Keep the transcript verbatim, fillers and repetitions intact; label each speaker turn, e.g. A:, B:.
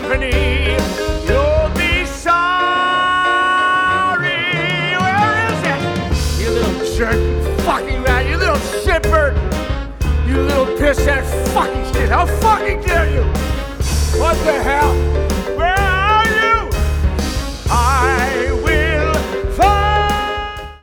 A: company. You'll be sorry. Where is it? You little jerk, fucking rat, you little shitbird, you little piss ass fucking shit. How fucking dare you?